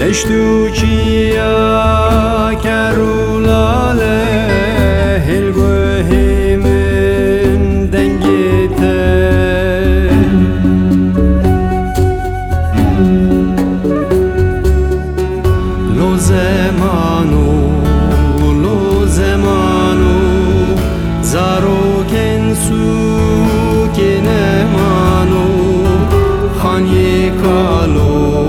دشتو چیا کرولاله هلگوهی من دنگیته لو زمانو زارو کنسو کنمانو خانی کالو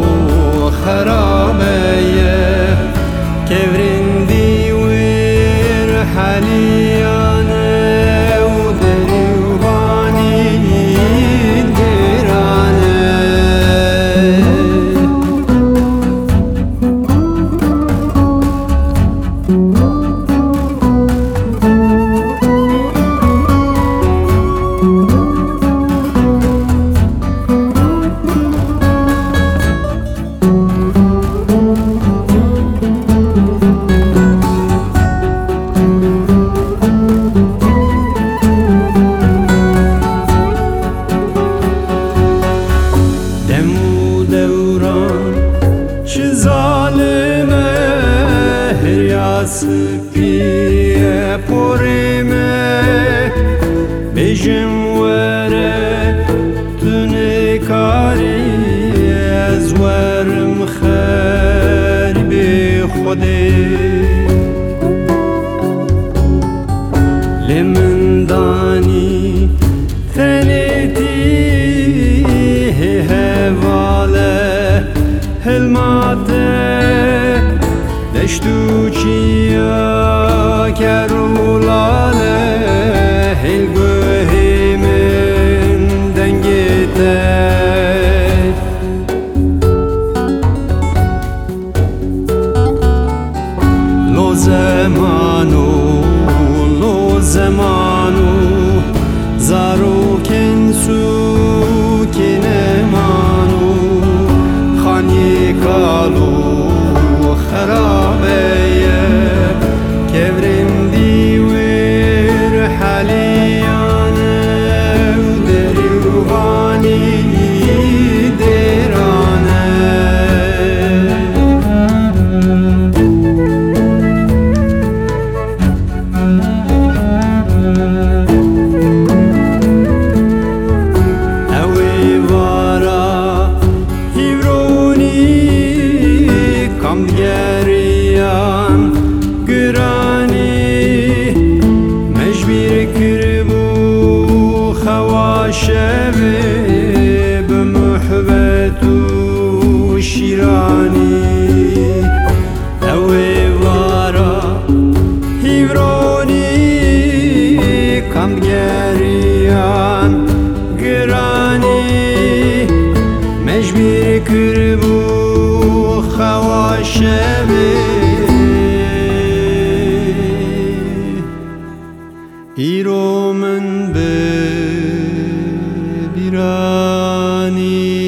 خرابه كورندي وير حاليانا ودريوباني ديرانا سپیه پریمه بجم وره تونه کاری از ورم خری به خوده لمن دانی تنیتی هواله هلماته دشتو چیا کرولاله هلگوهی من دنگیته لو زمانو زارو کنسو کنمانو خانی کالو خرابه كورندي وير حاليانا ودريوباني ديرانا اوي وارا هيروني كم گریان گرانی مجبور کربو خواشبه بمحبت و شیرانی اوی وارا هیورونی کم گریان گرانی مجبور کربو خواشبه ایرو من به بیرانی